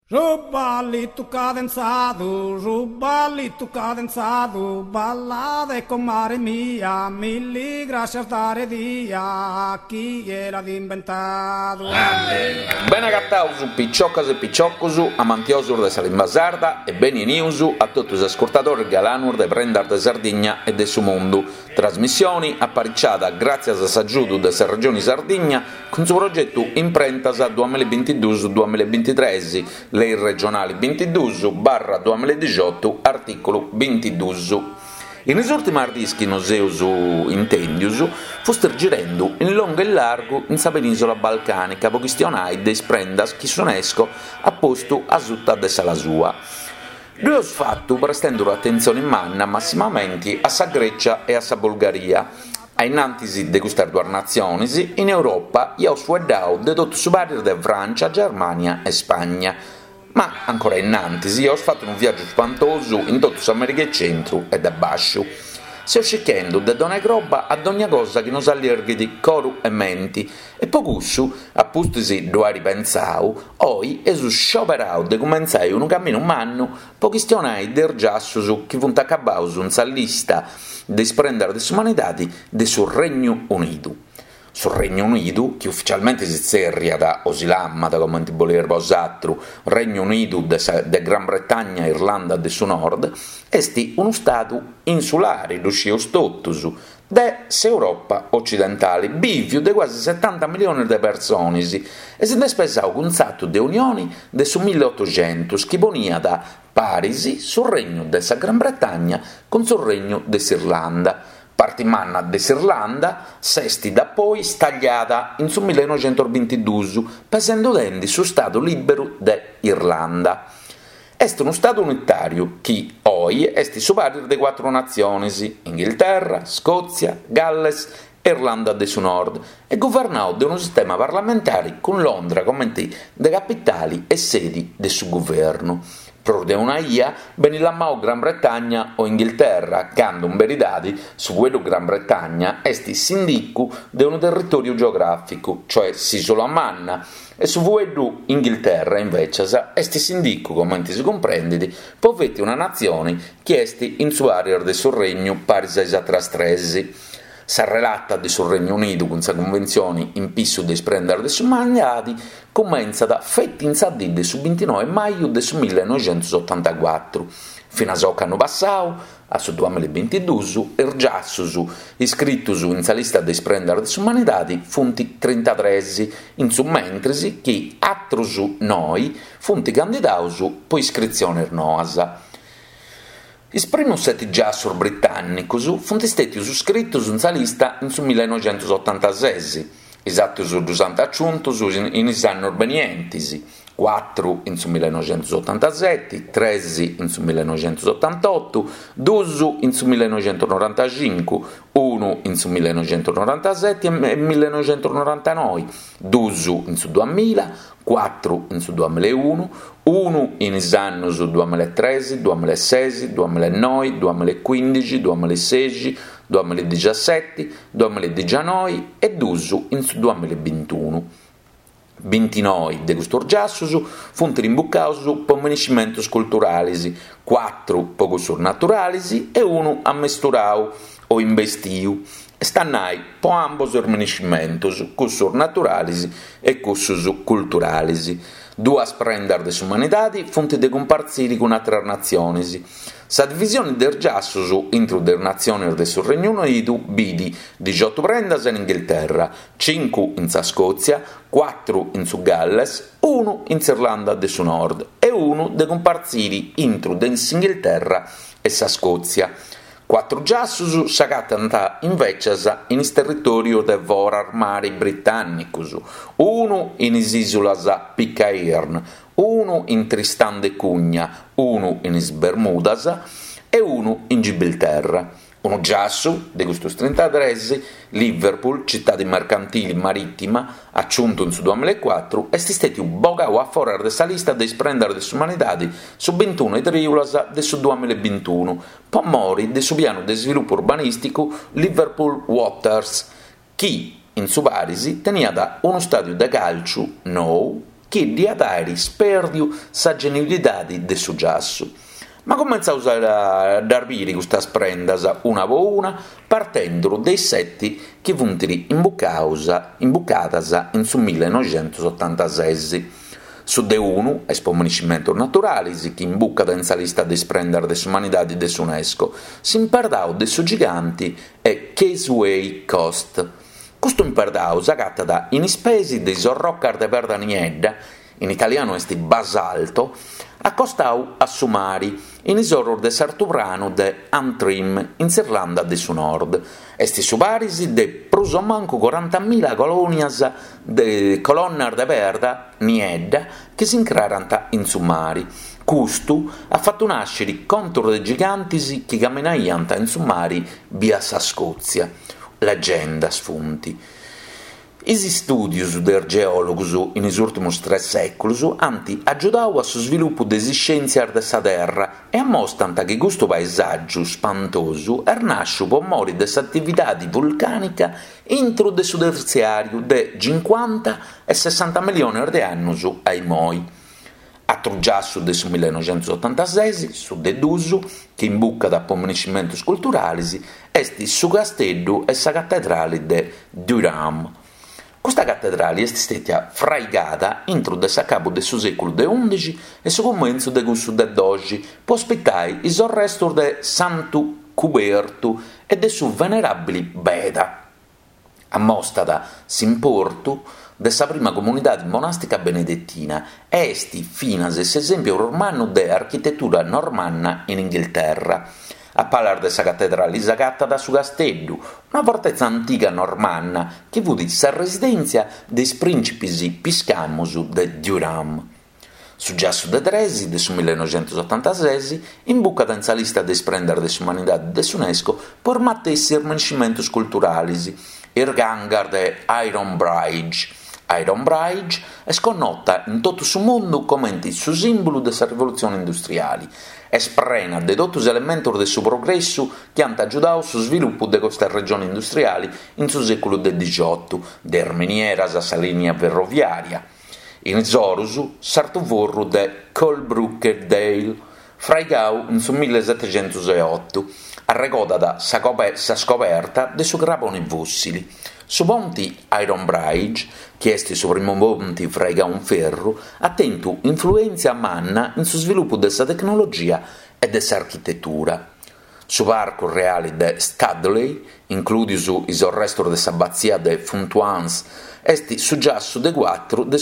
Rubalito cadenzado, ballade con mare mia, milli grazie dare dia, chi era inventato. Bene cattausu, piccioccas e piccioccus, amantiosur de Salimba Sarda e beni niusu a tutti gli ascoltatori galanur de Prendar de Sardigna e de su mondo. Trasmissioni apparicciata grazie a s'aggiudo de sa regione Sardigna con suo progetto Imprentas 2022-2023, lei regionali 22/2018, articolo 22. In gli ultimi ardischi noseus intendius fuster girendo in lungo e largo in sa penisola balcanica po chistionai des prendas chi s'UNESCO ha posto a sutta de sala sua. Lui ho fatto prestando attenzione in manna massimamente a sa Grecia e a sa Bulgaria. A innantisi de queste due nazioni in Europa io ho suedau de tutto su barrio de Francia, Germania e Spagna. Ma ancora innantisi ho fatto un viaggio spantoso in tutto America e Centro e da bascio. Se ho scicchendo da ogni roba ad ogni cosa che non s'allierghi di coru e menti, e pocussu, appustisi due ripensau, oi esu scioperau de comenzai un cammino umano, po chistionai der giassusu che vunt accabausu in sa lista de sprendere de s'umanitati de sul Regno Unito. Sul Regno Unito, che ufficialmente si zerria da Osilammata, come ti volerba osatru, Regno Unito de Gran Bretagna e Irlanda de su nord, esti uno stato insulare, ruscio stottusu, de s'Europa occidentale, bivio de quasi 70 milioni di persone, e si despesau con un satto de unioni de su 1800, che ponia da Parisi sul Regno de sa Gran Bretagna con sul Regno de s'Irlanda. Partimanna de s'Irlanda, sesti da poi stagliata in su 1922, pesendo dendi su Stato libero de Irlanda. Est uno Stato unitario, che oi est superiore de quattro nazioni, Inghilterra, Scozia, Galles e Irlanda de su Nord, e governato da uno sistema parlamentare con Londra come de capitali e sedi de su governo. Pro de una ia, benillammao Gran Bretagna o Inghilterra, cando in veridade, su quello Gran Bretagna, esti sindicu de un territorio geografico, cioè s'isola manna, e su quello Inghilterra, invece, esti sindicu, come si comprende, poveti una nazione che esti in su area del suo regno pari a esatrastresi. S'arrelatta di sul Regno Unito con sa convenzione in pissu de sprendere de sumanitati comincia da fetti in sadide su 29 maggio del 1984. Fino a so che hanno passato, a su 2022, ergiassusu, iscrittusu in sa lista de sprendere de sumanitati, funti 33, in su mentresi che atrusu noi, funti candidausu po iscrizione noasa. I primi sette giassur britannicus funt stati iscritti in sa lista in su 1986, esatto su 200 in is anni benientis, 4 in su 1987, 13 in su 1988, 2 in su 1995, 1 in su 1997 e 1999, 2 in su 2000, 4 in su 2001, 1 in anni su 2013, 2016, 2009, 2015, 2016, 2017, 2019 e 2 in su 2021. 29 de custos giassus funt rimbuccaus per meniscimentos culturales, 4 per custos naturales e 1 ammesturau o investiu. Stannai po ambos os meniscimentos, cussos naturales e cussos culturales. Duas prendar de s'umanidade funt de comparziri con altre nazioni. Sa divisione der giassus intro der nazioni del sul Regno Unito bidi 18 prendas in Inghilterra, 5 in sa Scozia, 4 in su Galles, 1 in Irlanda del su Nord e 1 de comparziri intro de Inghilterra e sa Scozia. 4 giassus s'agattanta invece in is territorio de vor armari britannicus, 1 in is isulas Pitcairn, 1 in Tristan de Cunha, 1 in is Bermudas e 1 in Gibilterra. Uno giassu, de questo 33, Liverpool, città mercantile marittima, aggiunto in su 2004, è stato bogau a fuori de sa lista de sprendere de s'umanidade su 21 triulas de su 2021, po mori de su piano de sviluppo urbanistico Liverpool Waters, che in su Parisi tenia da uno stadio da calcio nou, che di atari sperdiu sa genibilità de su giassu. Ma comincia a usare a darbiri questa sprendas una a una, partendo dai setti che vuntiri imbucatas in su 1986. Su de unu, esponimento naturalis, che imbuccata in sa lista de sprendere de umanidadi de UNESCO, si imperdau de su giganti e Caseway Coast. Questo imperdau s'agattata in ispesi de sorroccar de verda niedda, in italiano esti basalto, accostau a su mari, in isoror de Sarturano de Antrim, in Irlanda de su nord. Esti su parisi de prusomanco 40.000 colonias de colonnar de verda, niedda, che si incrarant in su mari. Custu ha fatto nascere contro de gigantis che camminaiant in su mari via sa Scozia. Leggenda sfunti. Isi studios der geologus in is ultimus 3 secoli anti aggiudau a su sviluppu de scienzias de sa terra e ammostant che questo paesaggio spantoso nasciu po mori de s'attividade vulcanica intro de su terziariu de 50 e 60 milioni de annus ai moi. A trugiassu de su 1986, su de Dusu, che imbucca da pommeniscimentos culturalis, esti su casteddu e sa cattedrale de Durham. Questa cattedrale è stata fraigata intro de sa capo de su secolo XI e su comenzo de questo de dogi, per ospitare i restos de Santu Cubertu e de su venerabili Beda. Ammostata s'importu de sa prima comunità monastica benedettina e esti finas esempio romano de architettura normanna in Inghilterra. A parlare de sa cattedrale isagatta da su casteddu, una fortezza antica normanna che fu sa residenza dei principis piscamus de Durham. Su giassu de Tresi, de su 1986, imbuccata in sa lista de sprendere de s'umanità de s'UNESCO per mattessi riconoscimentos culturalis, il gangar de Iron Bridge. Iron Bridge è sconnota in tutto il mondo come su simbolo della rivoluzione industriale e sprena de tutti gli elementi del suo progresso che hanno aiutato sullo sviluppo di queste regioni industriali in su secolo XVIII, der minieras a sa linea ferroviaria. In Zorusu, sartuvorru de Colebrook Dale, fraigau in su 1708, arrecodata sa scoperta de su craponi fossili. Su ponti Iron Bridge, che è su primo ponte frega un ferro, ha tenuto influenza manna in su sviluppo della tecnologia e dell'architettura. Su parco reale de Studley, incluso il resto della abbazia de Fontouans, è su giassu de 4 del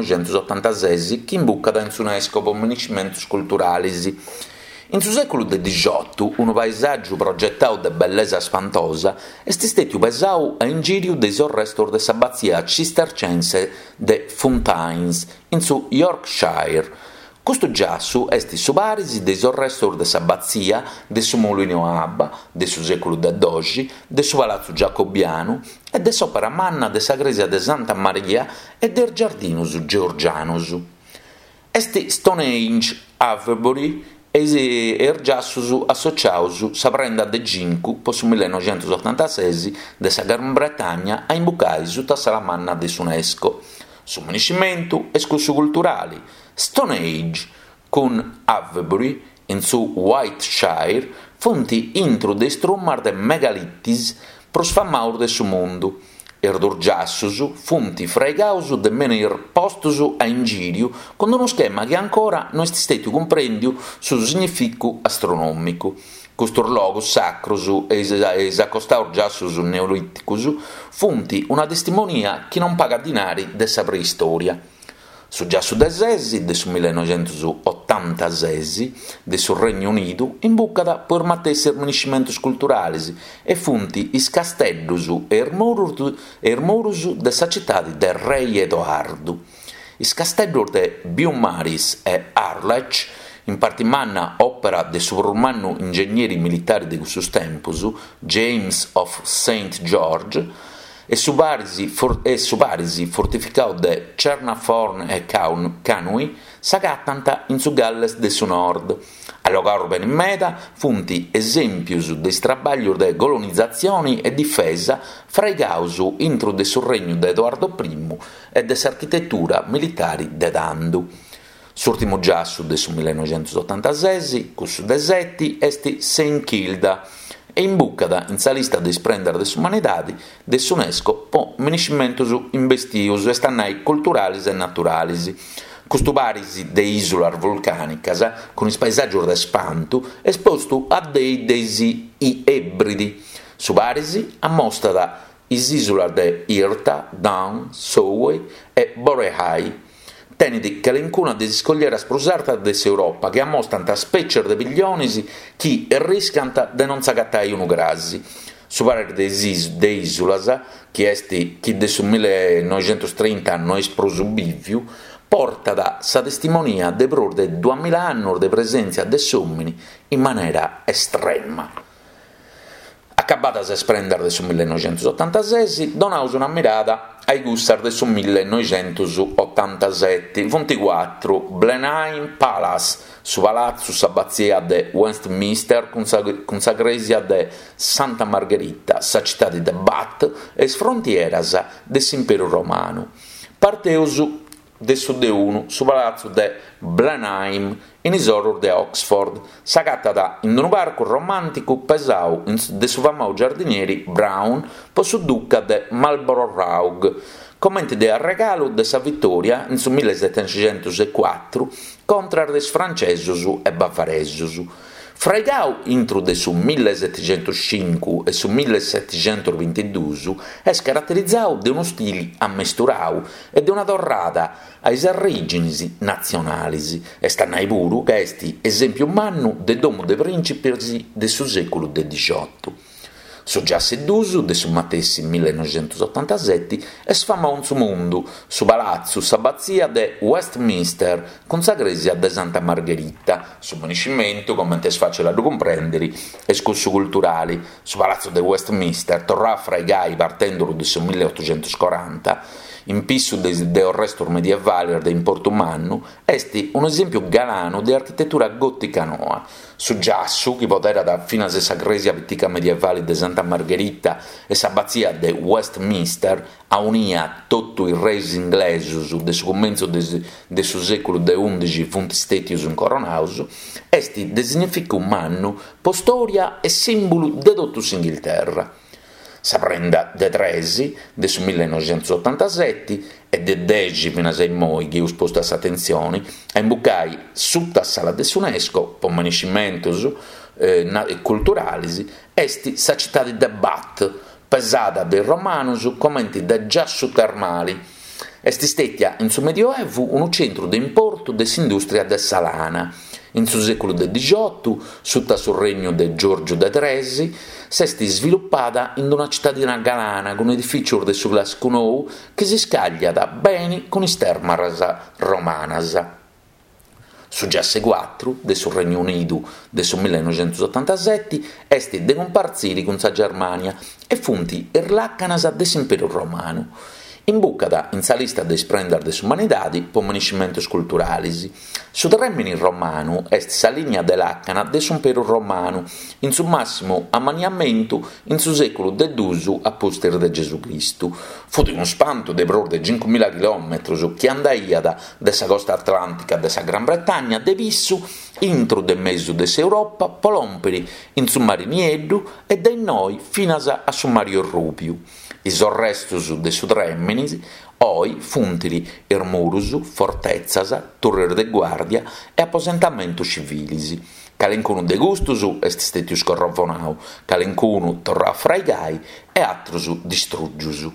1986 che imbuccata in UNESCO per municipamentos culturalis. In su secolo XVIII, un paesaggio progettato de bellezza spantosa è stato pensato a in giro dei restos de s'abbazia cistercense de Fountains, in su Yorkshire. Questo giassu è su parisi dei restos de s'abbazia de su Molino Abba, de su secolo XII, de su Palazzo Giacobiano e de s'opera manna de sa Chiesa de Santa Maria e del Giardinus Georgianus. Esti Stonehenge Avebury e giassus associaus sa prenda de Ginku post 1986 de sa Gran Bretagna a imbuccare su tutta la manna de s'UNESCO. Su municipamento e scussu culturali, Stonehenge con Avebury in su Wiltshire fonti intro de strummar de megalittis prosfamaur de su mondo. Erdur giassus funti freigaus de menir postus a ingiriu con uno schema che ancora non è stato comprendiu su significato astronomico. Costor logos sacrus e accostaur giassus neoliticus funti una testimonia che non paga dinari dessa preistoria. Su giassu de Sesi, de su 1986, de su Regno Unito, imbuccata per mattessi riconoscimentos culturalis e funti is casteddus e ermorus de sa città del Re Edoardo. Is casteddus de Beaumaris e Harlech, in parte manna opera de su romano ingegneri militari de questo tempus, James of St. George, e su parisi fortificato de Cernafon e Canui s'agattant in su Galles de su Nord. Allo corben in meta funti esempius de trabaglios de colonizzazione e difesa fregausu intro de sul regno de Edoardo I e de s'architettura militari de Dandu. S'ultimo giassu de su 1986, cussu desetti, esti Saint Kilda, e imbuccada in sa lista de sprender de s'umanidadi de s'UNESCO po meniscimentus investius e stannai culturalis e naturalis. Custu parisi de isular vulcanicas, con is paesaggios de spantu, espostu a dei desi ibridi. Su parisi ammostra is isular de Irta, Down, Sowey e Borehai. Tenidi che l'incuna de scoglieras prusarta d'Europa che ammostran specie de piglionis chi riscant de non s'agattai unu grassi. Su parere de isulas, chi de su 1930 non es prosubiviu, porta da sa testimonia de pror de 2000 anni de presenza de s'uomini in maniera estrema. Accabata a sprendere de su 1986, donaus una mirata ai gussar de su 1987, 24, Blenheim Palace, su palazzo s'abbazia de Westminster con sa gresia de Santa Margherita, sa città de Bath e frontieras de s'Imperio Romano. Parteus de su de unu, su palazzo de Blenheim, in isorur de Oxford, s'agattata in un parco romantico pesau de su famau giardinieri Brown po su duca de Marlborough Rogue, commenti de regalo de sa vittoria in su 1704 contra des francesus e bavaresus. Fregau intro de su 1705 e su 1722 es caratterizzau de uno stile ammesturau e de una torrada ais origines nazionalis, e stannai puru ca esti esempio mannu de domu de principes de su seculu XVIII. Su giassi d'uso de su matessi 1987 es famau in su mundu, su palazzo s'abbazia de Westminster con sa gresia de Santa Margherita, su municimento, come è facile da comprendere, escursu culturali, su palazzo de Westminster, torrà fra i gai partendolo de su 1840, in pissu de restor medievali de importo mannu, esti un esempio galano di architettura gotica noa. Su giassu, chi potera da fino a sa gresia pittica medievali de Santa Margherita e s'abbazia de Westminster, a unia tutto il reis inglesus de su commenzo de su secolo de XI funt stetius incoronaus, esti de significu mannu, postoria e simbolo de totus Inghilterra. Sa prenda de Tresi, de su 1987, e de 10 fino a 6 moi, che ho sposto attenzione, a imbuccai sutta sala de s'UNESCO, po meniscimentos culturalis, esti sa città de Bath, pesata de romanus, commenti de giassu termali. Esti stetia in su Medioevo un centro de importo de s'industria de salana. In su secolo XVIII, sutta sul regno de Giorgio de Tresi, s'esti sviluppata in una cittadina galana con edifici de su Glasgow che si scaglia da bene con i termas romanas. Su giasse 4, de sul Regno Unito, de su 1987, esti de comparziri con sa Germania e funti irlaccanas de s'Imperio Romano. Imbuccada in sa lista de sprender de s'umanidadi po meniscimentos culturalis. Su termini romanu est sa linea de lacana de s'Imperio Romanu, in su massimo ammaniamento in su secolo de XII a poster de Gesù Cristu. Fu di uno spanto de pror de 5.000 km che andaiada de sa costa atlantica de sa Gran Bretagna de vissu intro de mezzo de s'Europa polomperi in su Marinieddu e de noi fino a su Mario Rupiu. Is restus de su tremmenis, oi funtili murus, fortezzas, torrer de guardia e apposentamento civilis. Calencunu de gustus est stetius corrovonau, calencunu torrà fraigai e atrus distruggius.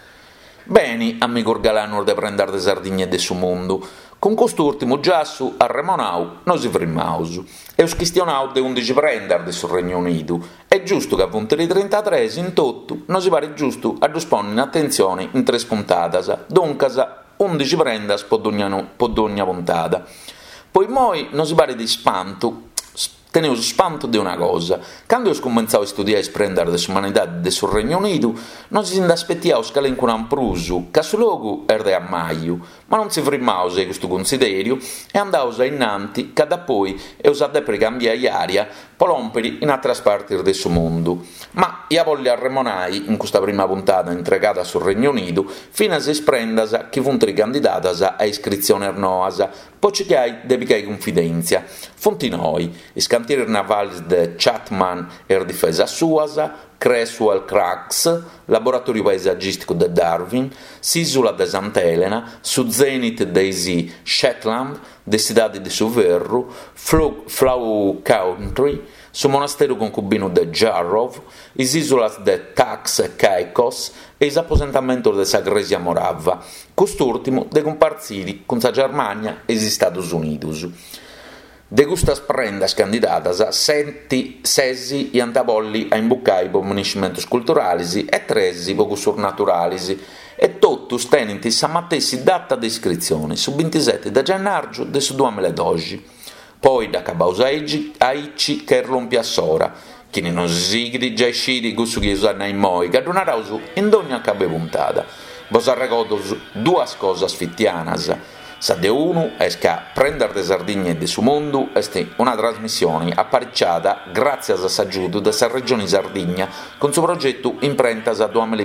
Beni, amigo galano de prendar de Sardigna de su mundu, con quest'ultimo giassu a Remonau nos ifrimmaus. Eus chistionau de 11 prendar de su Regno Unido. È giusto che a punteri 33 in tutto nos pare giusto a dispone in attenzione in 3 puntadas, doncas 11 prendas po d'ogna puntata. Poi noi nos pare di spanto tenevo spanto di una cosa: quando io cominciavo a studiare e sprendere le umanità del Regno Unito, non si aspettiamo scalenco un amprusu, che su luogo era a maio, ma non si frimmavo se questo considerio e andavo innanti, che da poi e usate per cambiare aria, polomperi in altre parti del suo mondo. Ma io voglio arremonai in questa prima puntata entregata sul Regno Unito, fino a se sprendasa che fu candidata a iscrizione ernoasa, poi che devi che confidenza. Fonti noi, i scantieri navali di Chatham e difesa suasa, Creswell Cracks, laboratorio paesaggistico di Darwin, Sisula di Sant'Elena, su Zenith dei Shetland, de cidade di Suverru, Flow Country, su monastero concubino de Jarrov, is isolas de Tax e Caicos e is apposentamento de Sagresia Morava, quest'ultimo de comparsili con sa Germania e gli Stati Uniti. De gustas prendas candidatas, sesi e antabolli a imbuccai po municimentos culturalis e 13 po naturalisi, e totus tenenti sa matessi data di iscrizione, su 27 da gennaio del 2012. Poi da cabausa aici che rompia sora, chi non sigli già scidi gusto che usano in moi, che donarausu in ogni cabe puntata. Vos arregodos duas cosas fittianas. Sa de uno è che prendere de Sardigne de su mondo è una trasmissione apparecchiata grazie a s'aggiuto della regione Sardegna con suo progetto Imprentas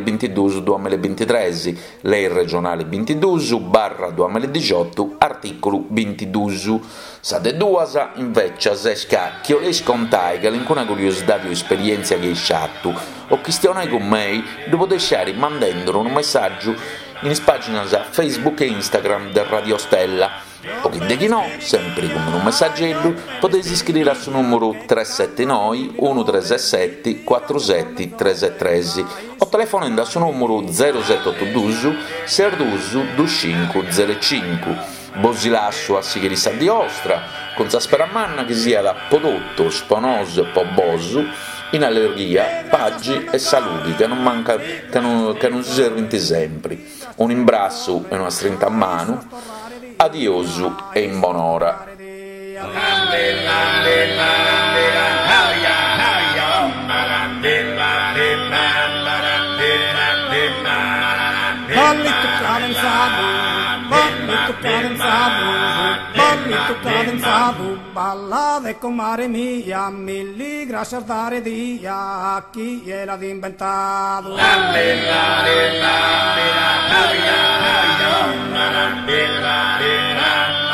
2022-2023, lei regionale 22/2018, articolo 22. Sa de duas invece è che chi io le scontai che l'incuna curiosità di esperienza che è sciatto o questione con me devo lasciare mandando un messaggio in pagine Facebook e Instagram del Radio Stella, o che de chi no, sempre come un messaggello, potete iscrivervi al numero 379 1367 47 373 o telefonando al numero 0782 62 2505. Bosi lasso a Sigherissa di Ostra, con sa speramanna che sia da Podotto, Sponoso e Pobosu, in allergia, paggi e saluti che non manca, che non si serventi sempre. Un imbrasso e una strinta a mano, adiosu e in buon'ora. Ballate con mare mia, milli grazie dare dia, chi gliel'ha inventato? La